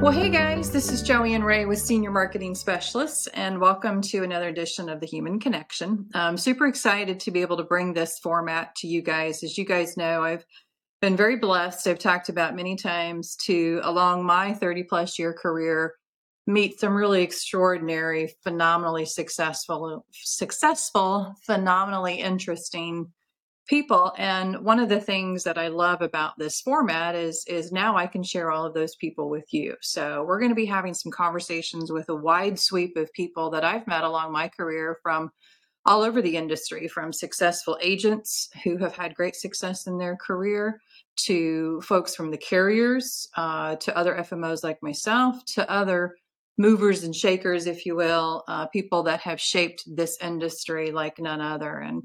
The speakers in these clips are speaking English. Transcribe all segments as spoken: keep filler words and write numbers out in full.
Well, hey guys, this is Joanne Ray with Senior Marketing Specialists, and welcome to another edition of The Human Connection. I'm super excited to be able to bring this format to you guys. As you guys know, I've been very blessed. I've talked about many times to, along my thirty plus year career, meet some really extraordinary, phenomenally successful, successful, phenomenally interesting people. And one of the things that I love about this format is, is now I can share all of those people with you. So we're going to be having some conversations with a wide sweep of people that I've met along my career from all over the industry, from successful agents who have had great success in their career, to folks from the carriers, uh, to other F M Os like myself, to other movers and shakers, if you will, uh, people that have shaped this industry like none other. And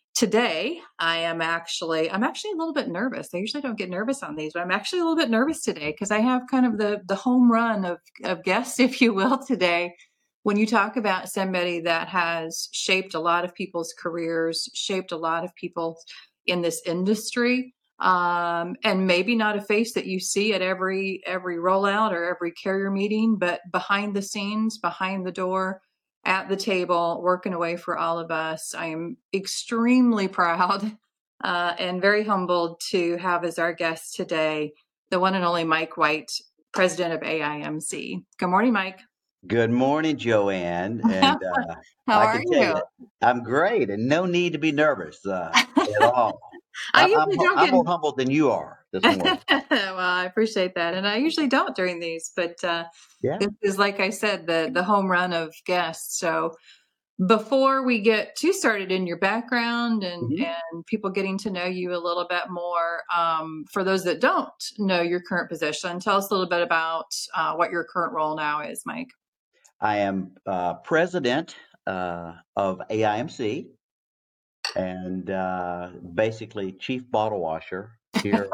today I am actually, I'm actually a little bit nervous. I usually don't get nervous on these, but I'm actually a little bit nervous today because I have kind of the, the home run of, of guests, if you will, today. When you talk about somebody that has shaped a lot of people's careers, shaped a lot of people in this industry, um, and maybe not a face that you see at every, every rollout or every carrier meeting, but behind the scenes, behind the door, at the table, working away for all of us. I am extremely proud uh, and very humbled to have as our guest today the one and only Mike White, president of A I M C. Good morning, Mike. Good morning, Joanne. And uh, How I are can tell you? you, I'm great, and no need to be nervous uh, at all. I I'm, I'm usually don't I'm get. more humbled than you are this morning. Well, I appreciate that, and I usually don't during these, but uh, Yeah. this is, like I said, the the home run of guests. So before we get too started in your background and Mhm. and people getting to know you a little bit more, um, for those that don't know your current position, tell us a little bit about uh, what your current role now is, Mike. I am uh, president uh, of A I M C and uh, basically chief bottle washer here,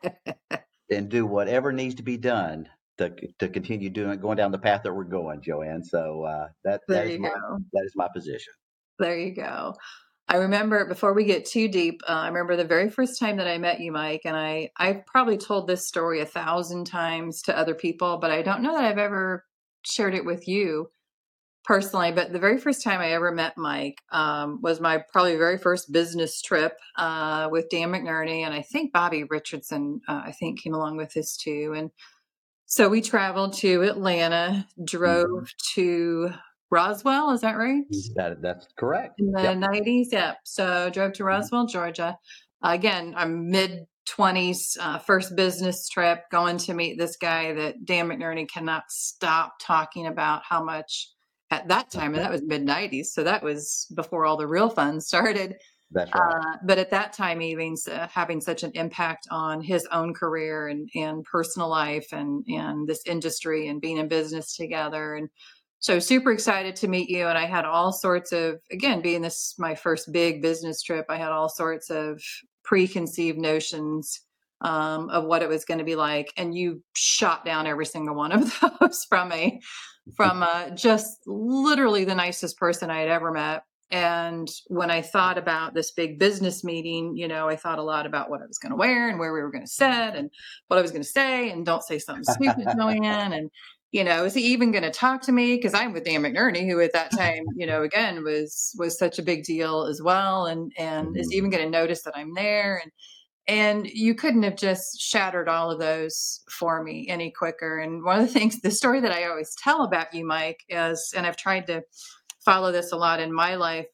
and do whatever needs to be done to to continue doing going down the path that we're going, Joanne. So uh, that There that is you my go. that is my position. There you go. I remember, before we get too deep, uh, I remember the very first time that I met you, Mike, and I, I've probably told this story a thousand times to other people, but I don't know that I've ever shared it with you personally. But the very first time I ever met Mike um, was my probably very first business trip uh, with Dan McNerney, and I think Bobby Richardson, uh, I think, came along with us too. And so we traveled to Atlanta, Mhm. drove to Roswell. Is that right? That that's correct. In the Yep. nineties, yep. So drove to Mhm. Roswell, Georgia. Uh, again, I'm mid twenties, uh, first business trip, going to meet this guy that Dan McNerney cannot stop talking about how much at that time, and that was mid nineties. So that was before all the real fun started. That's right. Uh, but at that time, even uh, having such an impact on his own career and, and personal life and, and this industry and being in business together. And so super excited to meet you. And I had all sorts of, again, being this my first big business trip, I had all sorts of preconceived notions um, of what it was going to be like. And you shot down every single one of those from a, from a, just literally the nicest person I had ever met. And when I thought about this big business meeting, you know, I thought a lot about what I was going to wear and where we were going to sit and what I was going to say, and don't say something stupid, Joanne. And, you know, is he even going to talk to me? Because I'm with Dan McNerney, who at that time, you know, again, was was such a big deal as well. And and is he Mhm. even going to notice that I'm there? And and you couldn't have just shattered all of those for me any quicker. And one of the things, the story that I always tell about you, Mike, is, and I've tried to follow this a lot in my life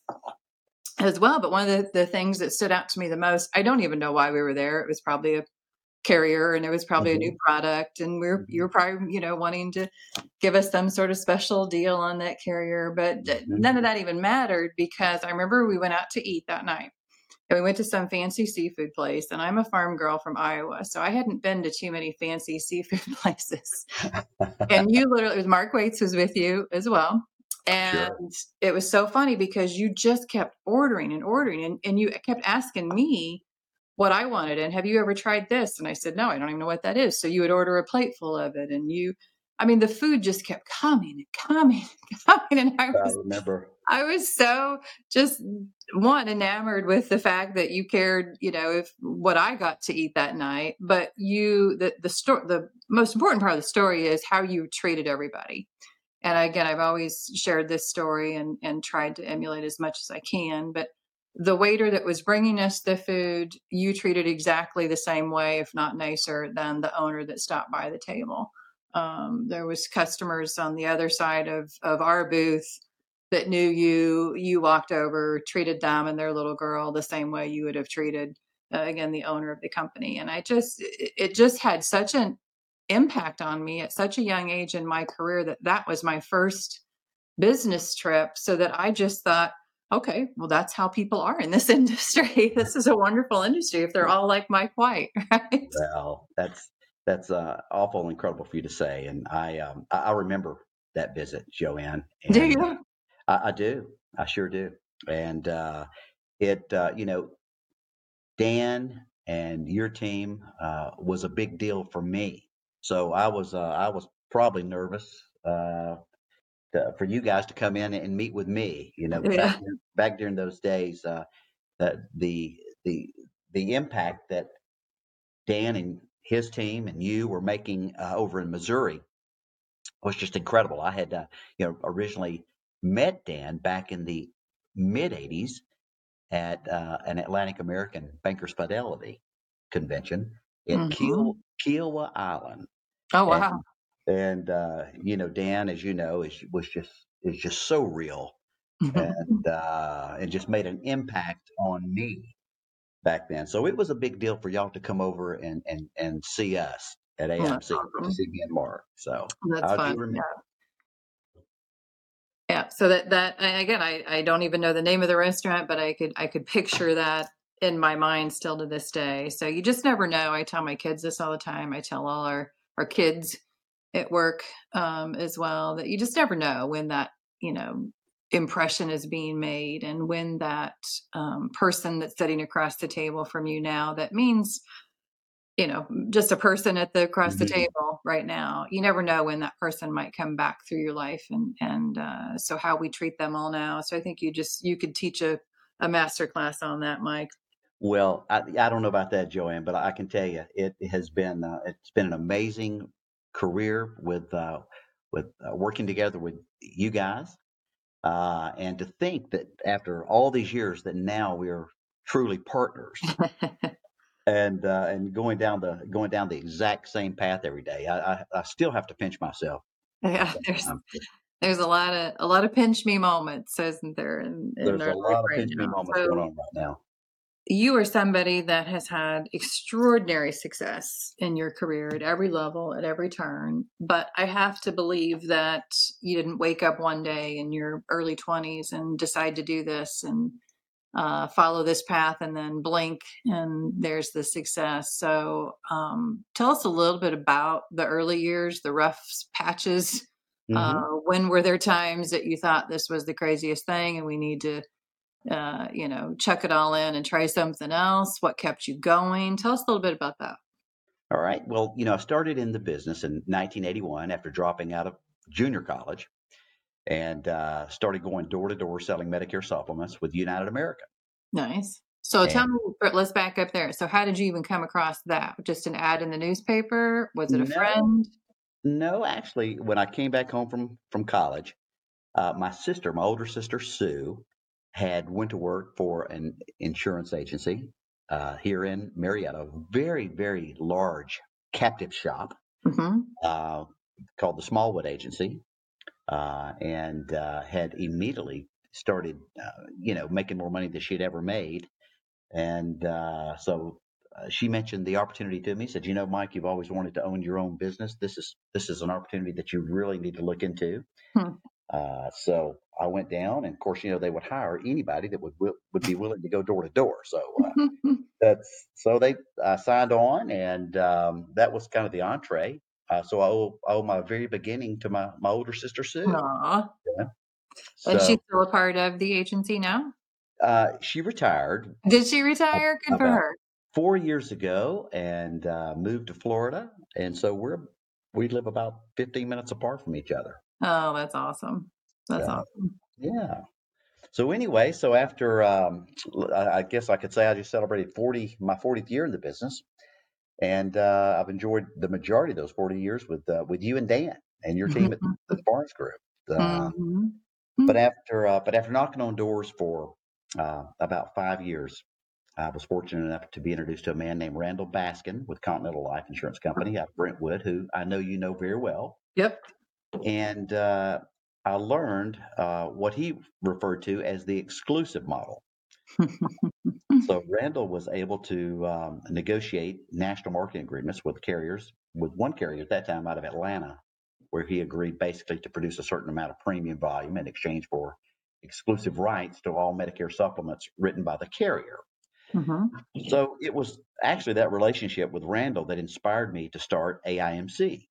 as well. But one of the, the things that stood out to me the most, I don't even know why we were there. It was probably a carrier and it was probably a new Mhm. product. And we we're, you Mhm. were probably, you know, wanting to give us some sort of special deal on that carrier. But th- none of Mhm. that even mattered because I remember we went out to eat that night. And we went to some fancy seafood place. And I'm a farm girl from Iowa. So I hadn't been to too many fancy seafood places. And you literally, it was Mark Waits was with you as well. Sure. And it was so funny because you just kept ordering and ordering and, and you kept asking me what I wanted. And have you ever tried this? And I said, no, I don't even know what that is. So you would order a plate full of it. And you, I mean, the food just kept coming and coming and coming. And I I was, remember. I was so just one enamored with the fact that you cared, you know, if what I got to eat that night, but you the the story the most important part of the story is how you treated everybody. And again, I've always shared this story and and tried to emulate as much as I can, but the waiter that was bringing us the food, you treated exactly the same way, if not nicer, than the owner that stopped by the table. Um, there was customers on the other side of of our booth that knew you. You walked over, treated them and their little girl the same way you would have treated, uh, again, the owner of the company. And I just, it, it just had such an impact on me at such a young age in my career that that was my first business trip. So that I just thought, okay, well, that's how people are in this industry. This is a wonderful industry if they're all like Mike White, right? Well, that's that's uh, awful incredible for you to say, and I um, I, I remember that visit, Joanne, Do and you? I, I do, I sure do, and uh, it uh, you know Dan and your team uh, was a big deal for me, so I was uh, I was probably nervous uh, to, for you guys to come in and meet with me. You know, back Yeah. back during those days, uh, that the the the impact that Dan and his team and you were making uh, over in Missouri was just incredible. I had, uh, you know, originally met Dan back in the mid eighties at uh, an Atlantic American Bankers Fidelity convention at Kiel, Mhm. Kiowa Island, Oh, and wow. and uh, you know, Dan, as you know, is was just is just so real and uh, and just made an impact on me back then. So it was a big deal for y'all to come over and and and see us at That's A I M C, to awesome. see me and Mark. So That's I do fun. remember. Yeah, so that that I again, I I don't even know the name of the restaurant, but I could I could picture that in my mind still to this day. So you just never know. I tell my kids this all the time. I tell all our our kids at work, um, as well, that you just never know when that, you know, impression is being made and when that, um, person that's sitting across the table from you now that means, you know, just a person at the across the Mhm. table right now. You never know when that person might come back through your life and and uh, so how we treat them all now. So I think you just you could teach a a master class on that, Mike. Well, I, I don't know about that, Joanne, but I can tell you it has been uh, it's been an amazing career with uh, with uh, working together with you guys, uh, and to think that after all these years that now we're truly partners and uh, and going down the going down the exact same path every day. I, I, I still have to pinch myself uh, Yeah, there's sometimes. there's a lot of a lot of pinch me moments, isn't there, in in There's a our life lot of right pinch me now. moments going So on right now. you are somebody that has had extraordinary success in your career at every level, at every turn. But I have to believe that you didn't wake up one day in your early twenties and decide to do this and uh, follow this path and then blink and there's the success. So um, tell us a little bit about the early years, the rough patches. Uh, Hmm. when were there times that you thought this was the craziest thing and we need to uh, you know, chuck it all in and try something else? What kept you going? Tell us a little bit about that. All right. Well, you know, I started in the business in nineteen eighty-one after dropping out of junior college and uh, started going door to door selling Medicare supplements with United America. Nice. So tell And me, but let's back up there. So how did you even come across that? Just an ad in the newspaper? Was it a no, friend? no, actually, when I came back home from from college, uh, my sister, my older sister Sue, had went to work for an insurance agency uh, here in Marietta, a very, very large captive shop Hmm. uh, called the Smallwood Agency, uh, and uh, had immediately started, uh, you know, making more money than she'd ever made. And uh, so uh, she mentioned the opportunity to me. Said, "You know, Mike, you've always wanted to own your own business. This is this is an opportunity that you really need to look into." Hmm. Uh, so I went down, and of course, you know, they would hire anybody that would wi- would be willing to go door to door. So uh, that's so they uh, signed on, and um, that was kind of the entree. Uh, so I owe, I owe my very beginning to my my older sister Sue. Aw. Yeah. And she's So still a part of the agency now? uh, she retired Did she a- retire? Good for about her. four years ago and uh, moved to Florida, and so we're we live about fifteen minutes apart from each other. Oh, that's awesome. That's So awesome. yeah. so anyway, so after, um, I I guess I could say I just celebrated forty, my fortieth year in the business. And uh, I've enjoyed the majority of those forty years with uh, with you and Dan and your team at the Barnes Group. Uh, Mhm. but after uh, but after knocking on doors for uh, about five years, I was fortunate enough to be introduced to a man named Randall Baskin with Continental Life Insurance Company out of Brentwood, who I know you know very well. Yep. And uh, I learned uh, what he referred to as the exclusive model. So Randall was able to um, negotiate national marketing agreements with carriers, with one carrier at that time out of Atlanta, where he agreed basically to produce a certain amount of premium volume in exchange for exclusive rights to all Medicare supplements written by the carrier. Mhm. So it was actually that relationship with Randall that inspired me to start A I M C.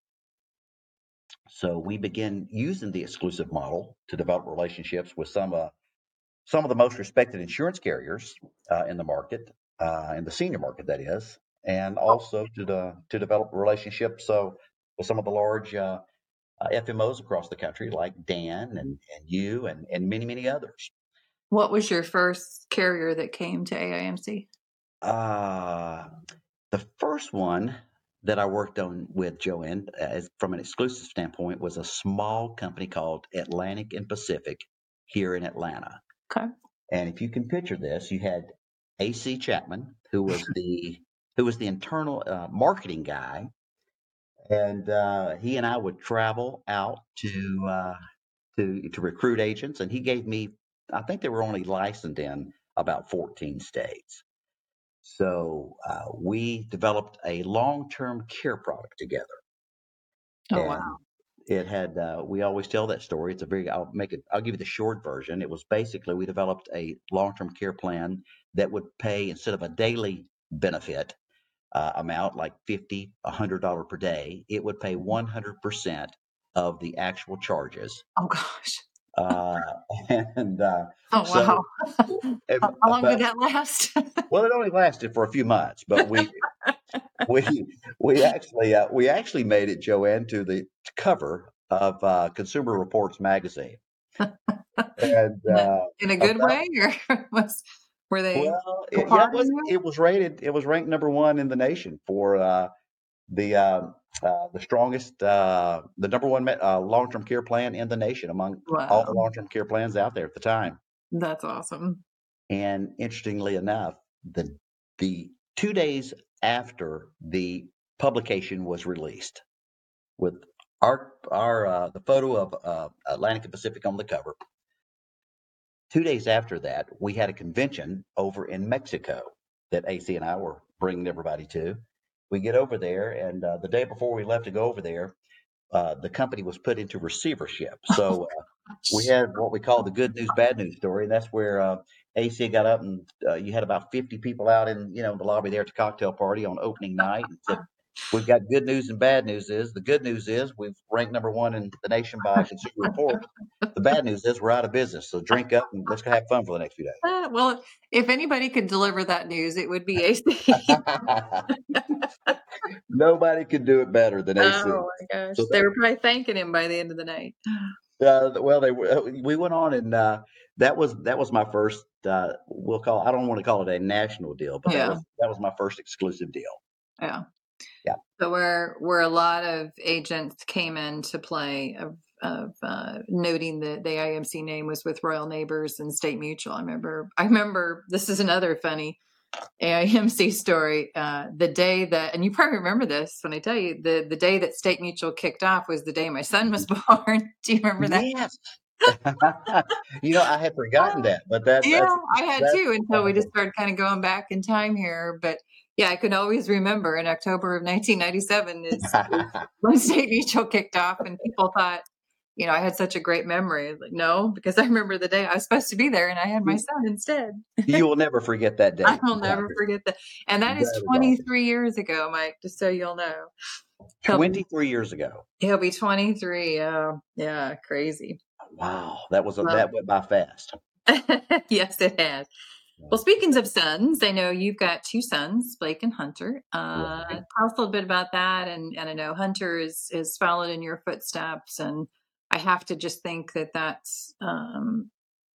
So we began using the exclusive model to develop relationships with some uh, some of the most respected insurance carriers uh, in the market, uh, in the senior market, that is, and also to the, to develop relationships so with some of the large uh, uh, F M Os across the country, like Dan and, and you and, and many, many others. What was your first carrier that came to A I M C? Uh, the first one that I worked on with Joanne, as from an exclusive standpoint, was a small company called Atlantic and Pacific here in Atlanta. Okay. And if you can picture this, you had A C Chapman, who was the who was the internal uh, marketing guy, and uh, he and I would travel out to uh, to to recruit agents, and he gave me, I think they were only licensed in about fourteen states. So uh, we developed a long-term care product together, Oh, and wow. it had. Uh, we always tell that story. It's a very. I'll make it. I'll give you the short version. It was basically we developed a long-term care plan that would pay instead of a daily benefit uh, amount like fifty, a hundred dollar per day. It would pay one hundred percent of the actual charges. Oh, gosh. Uh, and uh, Oh, so, wow. if, How how long but did that last? well, it only lasted for a few months, but we we we actually uh, we actually made it, Joanne, to the cover of uh, Consumer Reports magazine, and In a uh, in a good about way, or was were they well, it, yeah, it applauding was you? it was rated it was ranked number one in the nation for uh, the uh, uh, the strongest uh, the number one uh, long term care plan in the nation among all the Wow, long term care plans out there at the time. that's awesome. And interestingly enough, the the two days after the publication was released, with our our uh, the photo of uh, Atlantic and Pacific on the cover. Two days after that, we had a convention over in Mexico that A C and I were bringing everybody to. We get over there, and uh, the day before we left to go over there, uh, the company was put into receivership. So uh, we Gosh. had what we call the good news, bad news story, and that's where uh, A C got up and uh, you had about fifty people out in you know the lobby there at the cocktail party on opening night and said, "We've got good news and bad news. Is the good news is we've ranked number one in the nation by Consumer Reports. The bad news is we're out of business. So drink up and let's go have fun for the next few Uh, well, if anybody could deliver that news, it would be A C. days." Nobody could do it better than A C. Oh my gosh. So They that, were probably thanking him by the end of the night. Uh, well, they were. We went on, and uh, that was that was my first. Uh, we'll call. I don't want to call it a national deal, but that Yeah, was that was my first exclusive deal. yeah. Yeah. So where where a lot of agents came into play of of uh, noting that the I M C name was with Royal Neighbors and State Mutual. I remember. I remember. This is another funny A I M C story. Uh, the day that, and you probably remember this when I tell you, the the day that State Mutual kicked off was the day my son was born. Do you remember that? Yes. You know, I had forgotten Oh, that, but that yeah, that's I had that's too until we just awesome. started kind of going back in time here. But yeah, I can always remember in October of nineteen ninety-seven is, is when State Mutual kicked off, and people thought, you know, I had such a great memory. Like, no, because I remember the day I was supposed to be there and I had my you, son instead. you will never forget that I date. will never forget that. And that is That is awesome. twenty-three years ago, Mike, just so you'll know. He'll be, twenty-three years ago. he'll be twenty-three. Yeah, yeah, crazy. Wow, that was a, Well, that went by fast. yes, it has. Well, speaking of sons, I know you've got two sons, Blake and Hunter. Uh, Right. tell us a little bit about that. And, and I know Hunter is is followed in your footsteps, and I have to just think that that's um,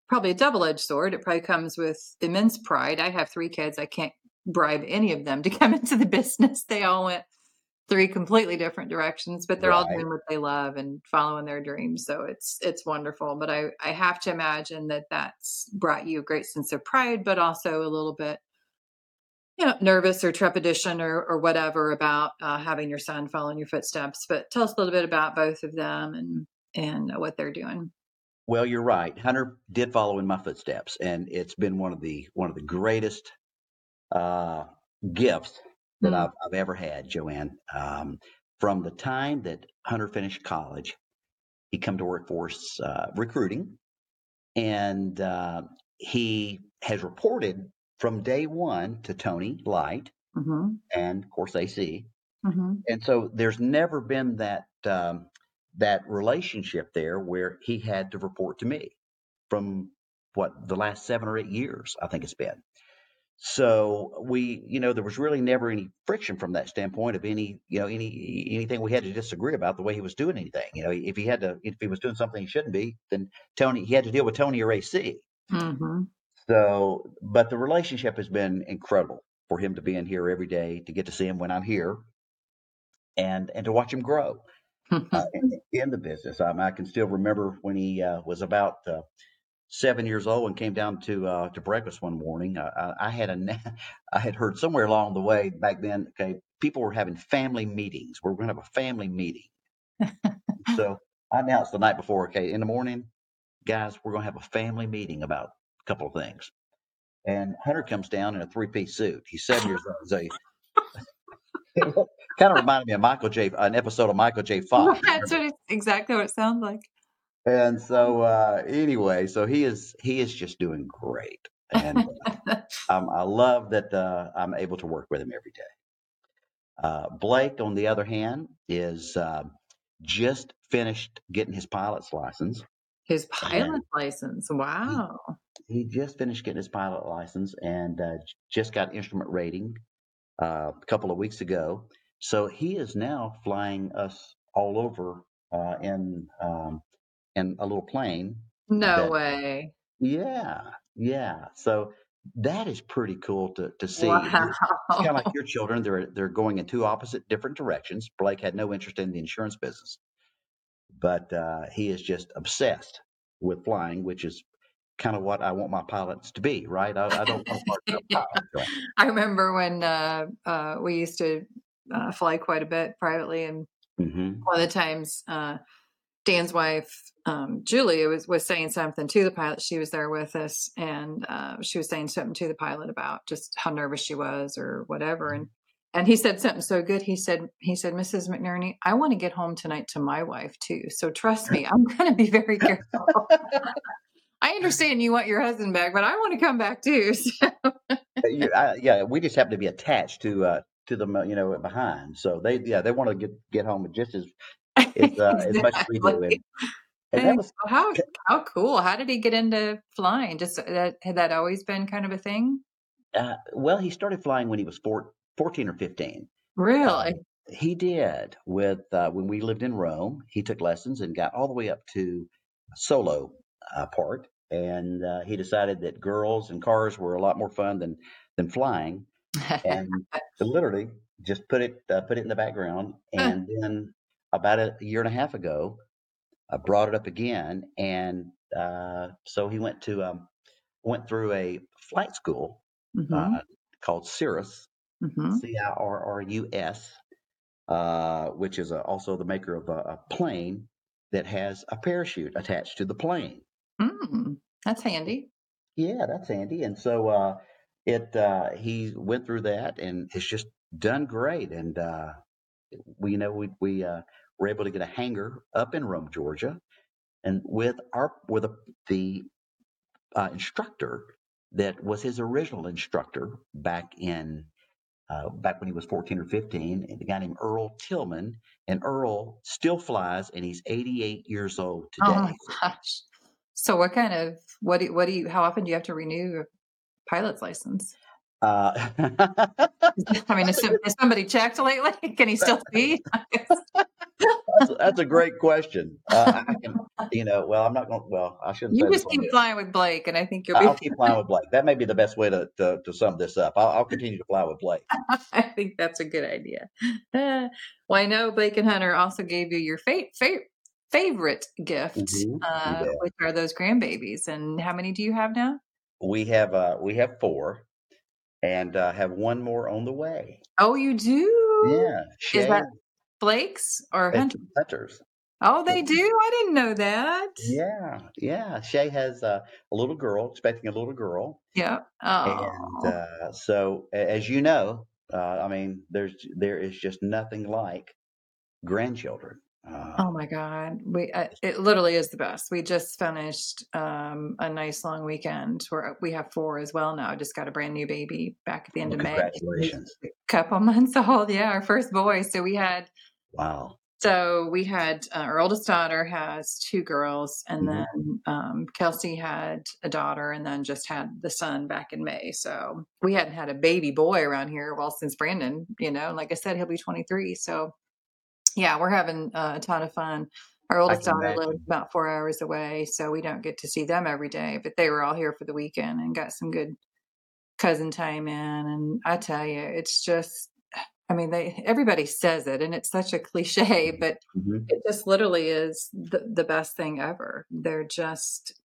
probably a double-edged sword. It probably comes with immense pride. I have three kids. I can't bribe any of them to come into the business. They all went three completely different directions, but they're all Right. doing what they love and following their dreams. So it's it's wonderful. But I I have to imagine that that's brought you a great sense of pride, but also a little bit, you know, nervous or trepidation or or whatever about uh, having your son follow in your footsteps. But tell us a little bit about both of them and and what they're doing. Well, you're right. Hunter did follow in my footsteps, and it's been one of the one of the greatest uh, gifts that Mm, I've, I've ever had, Joanne. Um, from the time that Hunter finished college, he come to work for us uh, recruiting, and uh, he has reported from day one to Tony Light mhm, and, of course, A C. mhm. And so there's never been that um, that relationship there where he had to report to me from what the last seven or eight years, I think it's been. So we, you know, there was really never any friction from that standpoint of any, you know, any anything we had to disagree about the way he was doing anything. You know, if he had to, if he was doing something he shouldn't be, then Tony, he had to deal with Tony or A C. Mhm. So, but the relationship has been incredible for him to be in here every day, to get to see him when I'm here, and and to watch him grow uh, in, in the business. Um, I can still remember when he uh, was about uh, seven years old and came down to uh, to breakfast one morning. Uh, I, I had a na- I had heard somewhere along the way back then. Okay, people were having family meetings. We're going to have a family meeting. So I announced the night before. Okay, in the morning, guys, we're going to have a family meeting about a couple of things. And Hunter comes down in a three piece suit. He's seven years old. So he, kind of reminded me of Michael J. An episode of Michael J. Fox. That's what it's exactly what it sounds like. And so uh, anyway, so he is he is just doing great, and um, I love that uh, I'm able to work with him every day. Uh, Blake, on the other hand, is uh, just finished getting his pilot's license, His and pilot license. he Wow. he just finished getting his pilot license and uh, just got instrument rating uh, a couple of weeks ago. So he is now flying us all over uh, in um, in a little plane No that way. yeah, yeah. So that is pretty cool to to see. Wow. It's kind of like your children. They're they're going in two opposite different directions. Blake had no interest in the insurance business, but uh, he is just obsessed with flying, which is kind of what I want my pilots to be, right? I, I don't want a part-time pilot. Joanne. I remember when uh, uh, we used to uh, fly quite a bit privately, and Mhm. one of the times uh, Dan's wife, um, Julie, was was saying something to the pilot. She was there with us, and uh, she was saying something to the pilot about just how nervous she was or whatever. And and he said something so good. He said, he said, Missus McNerney, I want to get home tonight to my wife too. So trust me, I'm going to be very careful. I understand you want your husband back, but I want to come back too. Uh, you- I- yeah, we just happen to be attached to uh, to them, uh, you know, behind. So they, yeah, they want to get get home just as as uh, as much as we do, and Exactly. and that Hey, was so how how cool. How did he get into flying? Just that had that always been kind of a thing? uh, well, he started flying when he was four, fourteen or fifteen. Really? Um, he did with uh, when we lived in Rome. He took lessons and got all the way up to solo uh, part, and uh, he decided that girls and cars were a lot more fun than than flying, and literally just put it uh, put it in the background. And then about a year and a half ago, I brought it up again, and uh, so he went to um, went through a flight school Mhm, uh, called Cirrus, mhm. C I R R U S, uh, which is uh also the maker of a, a plane that has a parachute attached to the plane. Mm, that's handy. Yeah, that's handy. And so uh, it uh, he went through that and has just done great. And uh, we you know we we uh, were able to get a hangar up in Rome, Georgia, and with our with a, the uh, instructor that was his original instructor back in uh, back when he was fourteen or fifteen, and a guy named Earl Tillman. And Earl still flies, and he's eighty-eight years old Oh my today. gosh. So what kind of what do what do you how often do you have to renew your pilot's license? Uh, I mean, has some has somebody checked lately? Can he still see? I guess. That's a, that's a great question. Uh, I can, you know, well, I'm not going. Well, I shouldn't You say this just on keep here. flying with Blake, and I think you'll be I'll keep flying with Blake. That may be the best way to to, to sum this up. I'll, I'll continue to fly with Blake. I think that's a good idea. Uh, well, I know Blake and Hunter also gave you your fa- fa- favorite gift, hmm uh, Yeah, which are those grandbabies. And how many do you have now? we have uh we have four, and uh, have one more on the way. Oh, you do? Yeah, Is Shay. that Blake's or It's Hunter? Hunter's. Oh, they do? I didn't know that. Yeah, yeah. Shay has uh, a little girl, expecting a little girl, Yeah. and Oh. uh, so a- as you know, uh, I mean, there's there is just nothing like grandchildren. Uh, Oh my God. We uh, it literally is the best. We just finished um, a nice long weekend where we have four as well now. I just got a brand new baby back at the end well, of May. He's congratulations! a couple months old. Yeah, our first boy. So we had Wow. so we had uh, our oldest daughter has two girls, and hmm then um, Kelsey had a daughter, and then just had the son back in May. So we hadn't had a baby boy around here well since Brandon. You know, like I said, he'll be twenty-three. So yeah, we're having uh, a ton of fun. Our I oldest can daughter lives imagine. about four hours away, so we don't get to see them every day, but they were all here for the weekend and got some good cousin time in. And I tell you, it's just, I mean, they everybody says it, and it's such a cliche, but hmm it just literally is the, the best thing ever. They're just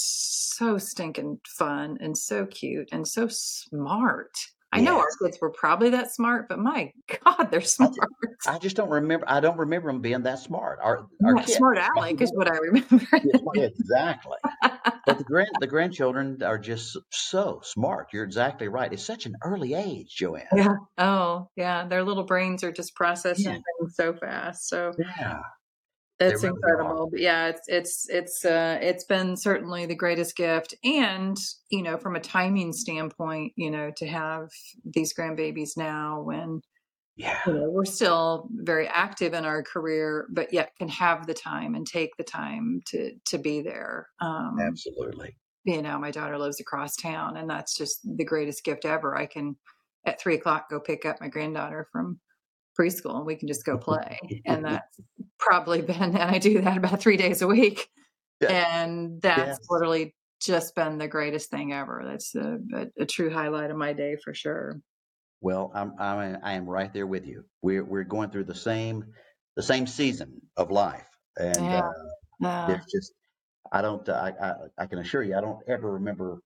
so stinking fun and so cute and so smart. I know our Yes. kids were probably that smart, but my God, they're I, smart. ju- I just don't remember. I don't remember them being that smart. Our our Yeah, kids, smart my Alec two is boys. what I remember. Yeah, smart, exactly. But the grand the grandchildren are just so smart. You're exactly right. It's such an early age, Joanne. Yeah. Oh, yeah, their little brains are just Yeah, processing things so fast, so yeah, they it's really are. incredible, but yeah, it's it's it's, uh, it's been certainly the greatest gift, and, you know, from a timing standpoint, you know, to have these grandbabies now when, Yeah, you know, we're still very active in our career, but yet can have the time and take the time to to be there. Um, absolutely. you know, my daughter lives across town, and that's just the greatest gift ever. I can, at three o'clock, go pick up my granddaughter from preschool, and we can just go play, and that's probably been and I do that about three days a week, Yeah, and that's yes. literally just been the greatest thing ever. That's a a a true highlight of my day for sure. Well, I'm I'm I am right there with you. We're we're going through the same the same season of life, and Yeah. uh, Uh, there's just I don't I, I I can assure you I don't ever remember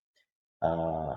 uh,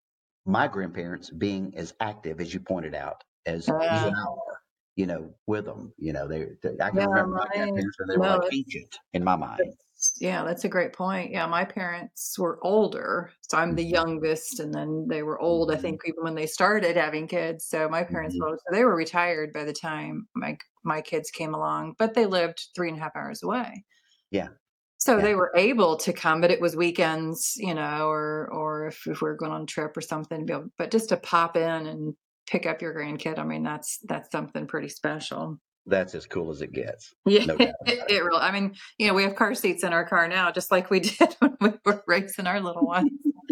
my grandparents being as active as you pointed out as you uh, and I are. You know, with them. You know, they, they I can yeah, remember my my grandparents and they were no, like it's ancient in my mind. That's yeah, that's a great point. Yeah, my parents were older, so I'm the hmm youngest, and then they were old, I hmm think, even when they started having kids, so my parents hmm were old, so they were retired by the time my my kids came along, but they lived three and a half hours away. Yeah, So yeah. they were able to come, but it was weekends, you know, or or if if we were going on a trip or something, be able but just to pop in and pick up your grandkid, I mean, that's that's something pretty special. That's as cool as it gets. Yeah, No it doubt about it. it really I mean, you know, we have car seats in our car now, just like we did when we were raising our little ones.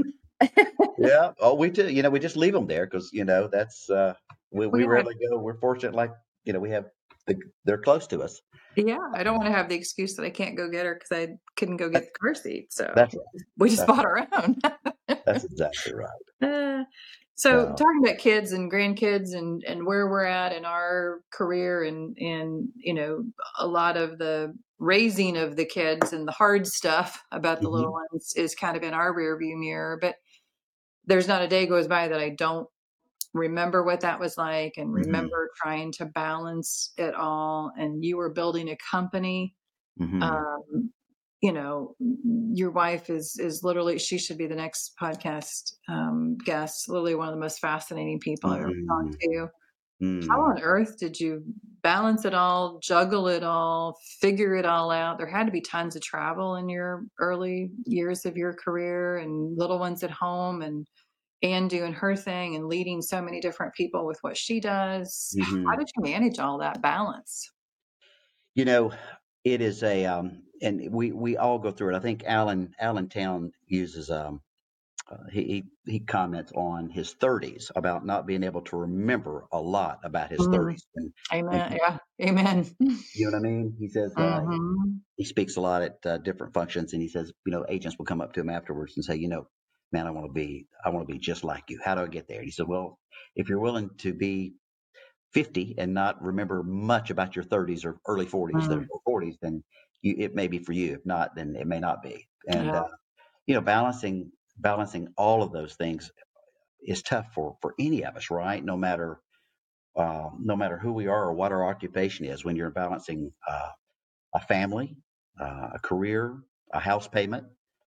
Yeah. Oh, we do. You know, we just leave them there because you know that's uh, we Well, we yeah, rarely go. We're fortunate, like you know, we have the, they're close to us. yeah, I don't wanna have the excuse that I can't go get her because I couldn't go get the car seat, so That's right. we just That's bought right. our own. That's exactly right. Uh, so So, talking about kids and grandkids and and where we're at in our career and and, you know, a lot of the raising of the kids and the hard stuff about the little mhm, ones is kind of in our rearview mirror, but there's not a day goes by that I don't remember what that was like and mhm, remember trying to balance it all. And you were building a company. mhm, Um, you know, your wife is is literally she should be the next podcast um, guest. Literally one of the most fascinating people I've ever talked mhm, to. How mm. on earth did you balance it all, juggle it all, figure it all out? There had to be tons of travel in your early years of your career and little ones at home and Anne doing her thing and leading so many different people with what she does. How Mhm. did you manage all that balance? You know, it is a, um, and we we all go through it. I think Alan Allentown uses um, uh, he, he he comments on his thirties about not being able to remember a lot about his Mm. thirties, and and Amen. he, Yeah. Amen. you know what I mean. He says uh, Hmm. he speaks a lot at uh, different functions, and he says, you know, agents will come up to him afterwards and say, you know, man, I want to be, I want to be just like you. How do I get there? And he said, well, if you're willing to be fifty and not remember much about your thirties or early forties, then Mm. or forties, then you, it may be for you. If not, then it may not be. And Yeah. uh, you know, balancing balancing all of those things is tough for for any of us, right? No matter uh, no matter who we are or what our occupation is, when you're balancing uh, a family, uh, a career, a house payment,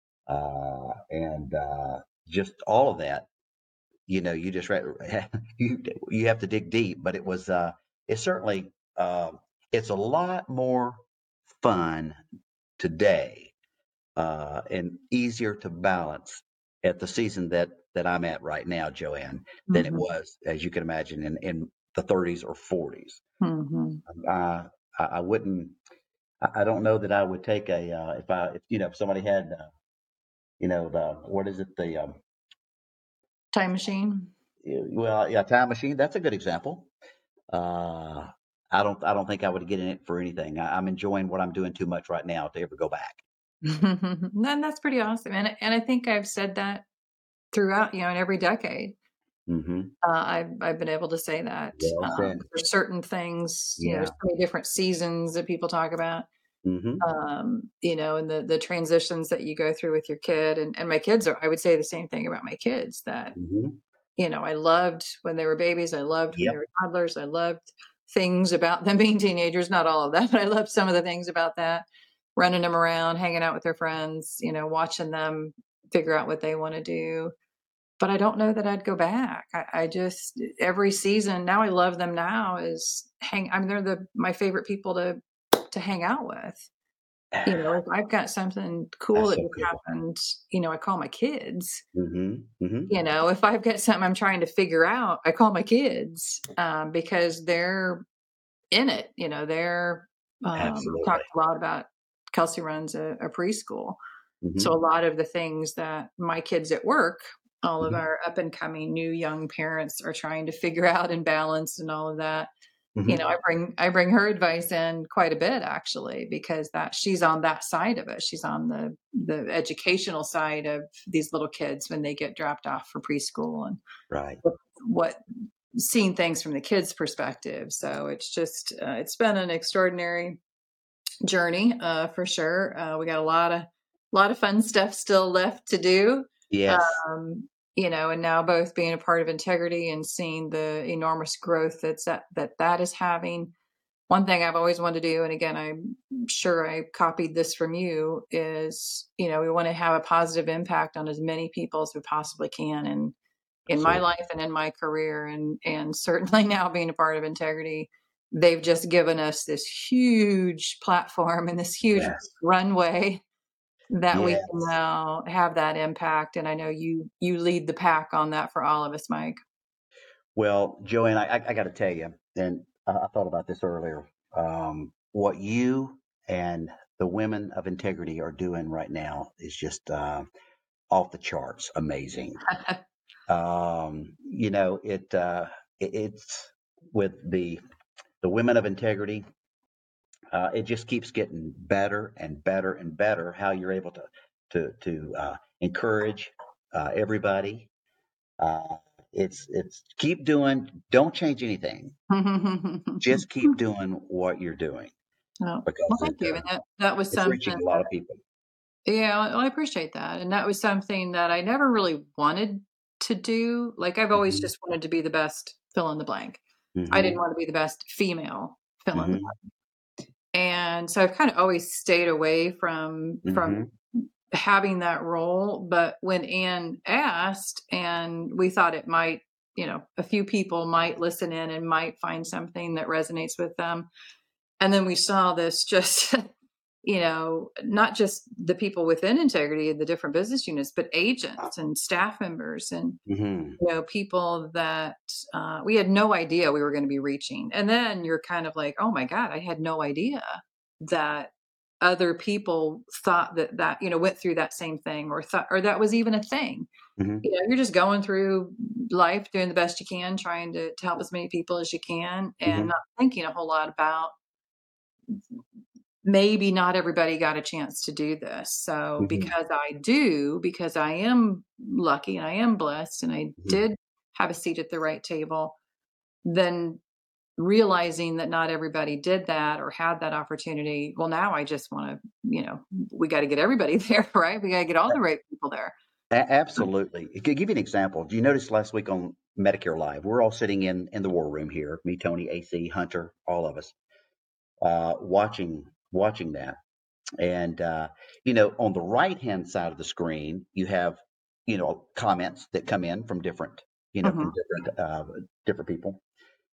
uh, and uh, just all of that. You know, you just read, you you have to dig deep, but it was uh, it's certainly uh, it's a lot more fun today uh, and easier to balance at the season that that I'm at right now, Joanne, than it Hmm. was, as you can imagine, in in the thirties or forties. Hmm. Uh, I, I wouldn't. I I don't know that I would take a uh, if I if you know if somebody had uh, you know the what is it the um, Time machine. well yeah time machine, that's a good example. Uh, I don't I don't think I would get in it for anything. I, I'm enjoying what I'm doing too much right now to ever go back. And that's pretty awesome. And and I think I've said that throughout, you know, in every decade. Hmm. Uh, I've I've been able to say that. Well Um, said. there's certain things, you know, there's Yeah. so many different seasons that people talk about. Hmm. Um, you know, and the the transitions that you go through with your kid, and and my kids are I would say the same thing about my kids that, Hmm. you know, I loved when they were babies, I loved when they Yep. were toddlers, I loved things about them being teenagers, not all of that, but I loved some of the things about that, running them around, hanging out with their friends, you know, watching them figure out what they wanna do. But I don't know that I'd go back. I I just every season now I love them now is hang I mean, they're the my favorite people to to hang out with. You know, if I've got something cool That's that so just cool. happened, you know, I call my kids. Hmm. Hmm. You know, if I've got something I'm trying to figure out, I call my kids, um, because they're in it, you know, they're, um, Absolutely. talked a lot about Kelsey runs a a preschool. So a Hmm. lot of the things that my kids at work, all of Hmm. our up and coming new young parents are trying to figure out and balance and all of that. You know, Hmm. I bring I bring her advice in quite a bit actually because that she's on that side of it. She's on the the educational side of these little kids when they get dropped off for preschool and Right. what, what seeing things from the kids' perspective. So it's just uh, it's been an extraordinary journey, uh, for sure. Uh, we got a lot of lot of fun stuff still left to do. Yes. Um, you know, and now both being a part of Integrity and seeing the enormous growth that's that that that is having. One thing I've always wanted to do, and again, I'm sure I copied this from you, is you know we want to have a positive impact on as many people as we possibly can, and in my Absolutely. life and in my career and and certainly now being a part of Integrity, they've just given us this huge platform and this huge Yes. runway that we can Yes. now have that impact. And I know you you lead the pack on that for all of us, Mike. Well, Joanne, I, I, I got to tell you, and I, I thought about this earlier. Um, what you and the women of integrity are doing right now is just uh, off the charts, amazing. Um, you know, it, uh, it it's with the the women of integrity. Uh, it just keeps getting better and better and better. How you're able to to to uh, encourage uh, everybody. Uh, it's it's keep doing. Don't change anything. Just keep doing what you're doing Oh, well, because it thank you. uh, And that that was it's something reaching a lot of people. yeah, well, I appreciate that, and that was something that I never really wanted to do. Like, I've always Hmm. just wanted to be the best fill in the blank. I didn't Hmm. wanna be the best female fill in the Hmm. blank. And so I've kinda always stayed away from from Hmm. having that role, but when Anne asked and we thought it might, you know, a few people might listen in and might find something that resonates with them, and then we saw this just you know, not just the people within Integrity and the different business units, but agents and staff members and, Hmm. you know, people that uh, we had no idea we were going to be reaching. And then you're kind of like, oh my God, I had no idea that other people thought that that, you know, went through that same thing or thought, or that was even a thing. Mhm. You know, you're just going through life, doing the best you can, trying to, to help as many people as you can, and Mhm. not thinking a whole lot about maybe not everybody got a chance to do this. So Mhm. because I do, because I am lucky and I am blessed and I Mhm. did have a seat at the right table, then realizing that not everybody did that or had that opportunity. Well, now I just want to, you know, we got to get everybody there, right? We got to get all the right people there. A absolutely. To give you an example, do you notice last week on Medicare Live, we're all sitting in in the war room here, me, Tony, A C, Hunter, all of us, uh, watching watching that. And uh, you know, on the right-hand side of the screen, you have, you know, comments that come in from different, you know, from Mhm. different uh, different people.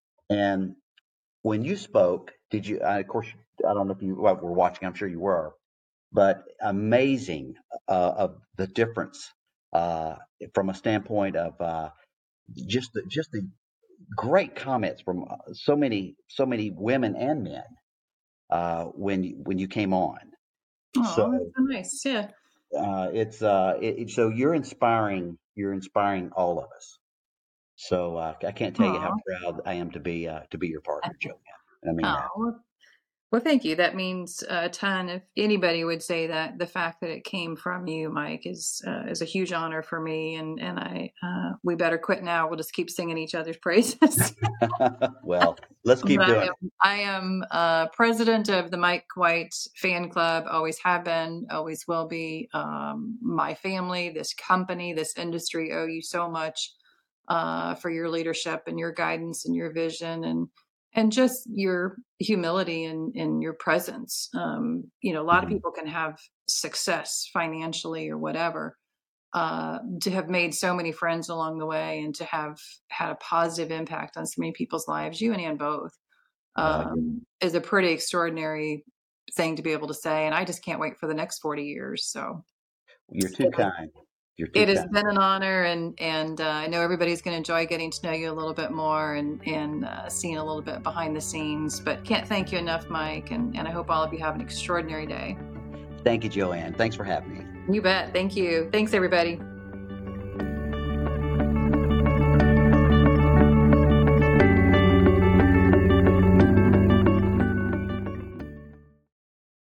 And when you spoke, did you? Uh, of course, I don't know if you well, were watching. I'm sure you were, but amazing uh, of the difference uh, from a standpoint of uh, just the just the great comments from uh, so many so many women and men uh, when you, when you came on. Oh, that's So so nice. Yeah. uh, it's uh, it, it- so you're inspiring you're inspiring all of us. So uh, I can't tell you how Oh, proud I am to be uh, to be your partner, Joanne. I mean that. oh. Well, thank you. That means a ton. If anybody would say that, the fact that it came from you, Mike, is uh, is a huge honor for me. And and I, uh, we better quit now. We'll just keep singing each other's praises. Well, let's But keep I doing it. am I am uh, president of the Mike White fan club. Always have been. Always will be. Um, my family, this company, this industry owe you so much uh, for your leadership and your guidance and your vision and and just your humility and, and your presence. Um, you know, a lot of Mhm. people can have success financially or whatever, uh, to have made so many friends along the way and to have had a positive impact on so many people's lives, you and Ann both, Uh, you're, um, is a pretty extraordinary thing to be able to say. And I just can't wait for the next forty years. So you're too it has, kind. You're too it has kind. been an honor. And, and uh, I know everybody's going to enjoy getting to know you a little bit more and, and uh, seeing a little bit behind the scenes. But can't thank you enough, Mike. And, and I hope all of you have an extraordinary day. Thank you, Joanne. Thanks for having me. You bet. Thank you. Thanks, everybody.